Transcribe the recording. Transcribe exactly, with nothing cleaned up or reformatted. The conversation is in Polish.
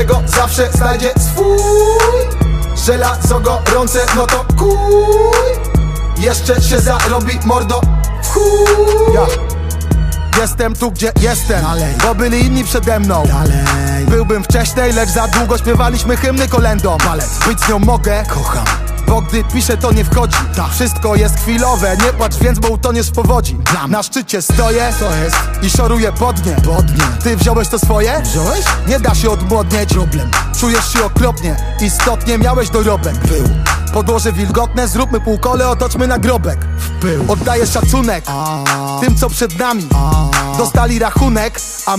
znajomego zawsze znajdzie swój. Żelazo gorące, no to kuj. Jeszcze się zarobi, mordo, w chuj. Ja. Jestem tu, gdzie jestem, dalej. Bo byli inni przede mną, dalej. Byłbym wcześniej, lecz za długo śpiewaliśmy hymny kolędą. Balet. Być z nią mogę, kocham, bo gdy piszę, to nie wchodzi. Ta. Wszystko jest chwilowe, nie płacz więc, bo utoniesz w powodzi. Blam. Na szczycie stoję, to jest. I szoruję podnie. podnie Ty wziąłeś to swoje? Wziąłeś? Nie da się odmłodnieć. Problem. Czujesz się okropnie, istotnie miałeś dorobek. Był. Podłoże wilgotne, zróbmy półkole, otoczmy nagrobek. W pył. Oddaję szacunek a. tym, co przed nami a. dostali rachunek, a